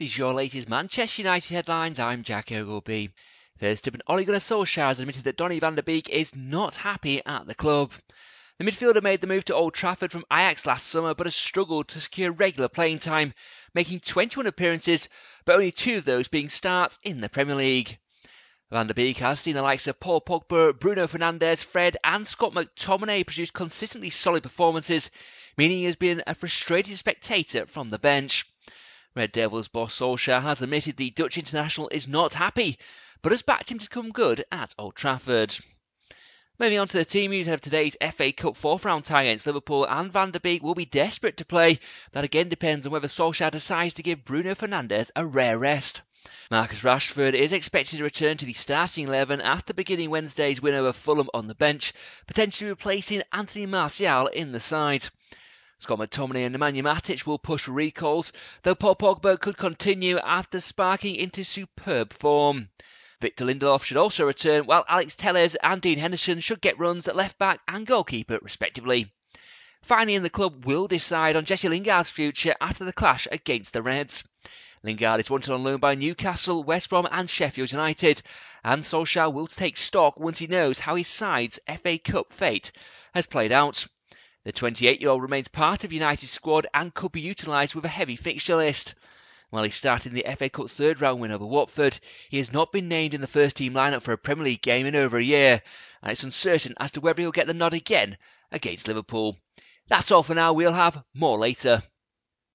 This is your latest Manchester United headlines. I'm Jack Ogleby. First up, Ole Gunnar Solskjaer has admitted that Donny van de Beek is not happy at the club. The midfielder made the move to Old Trafford from Ajax last summer but has struggled to secure regular playing time, making 21 appearances, but only 2 of those being starts in the Premier League. Van de Beek has seen the likes of Paul Pogba, Bruno Fernandes, Fred and Scott McTominay produce consistently solid performances, meaning he has been a frustrated spectator from the bench. Red Devils boss Solskjaer has admitted the Dutch international is not happy, but has backed him to come good at Old Trafford. Moving on to the team news ahead of today's FA Cup 4th round tie against Liverpool, and Van de Beek will be desperate to play. That again depends on whether Solskjaer decides to give Bruno Fernandes a rare rest. Marcus Rashford is expected to return to the starting 11 after beginning Wednesday's win over Fulham on the bench, potentially replacing Anthony Martial in the side. Scott McTominay and Nemanja Matic will push for recalls, though Paul Pogba could continue after sparking into superb form. Victor Lindelof should also return, while Alex Telles and Dean Henderson should get runs at left-back and goalkeeper respectively. Finally, the club will decide on Jesse Lingard's future after the clash against the Reds. Lingard is wanted on loan by Newcastle, West Brom and Sheffield United, and Solskjaer will take stock once he knows how his side's FA Cup fate has played out. The 28-year-old remains part of United's squad and could be utilised with a heavy fixture list. While he started in the FA Cup 3rd round win over Watford, he has not been named in the first team lineup for a Premier League game in over a year, and it's uncertain as to whether he'll get the nod again against Liverpool. That's all for now, we'll have more later.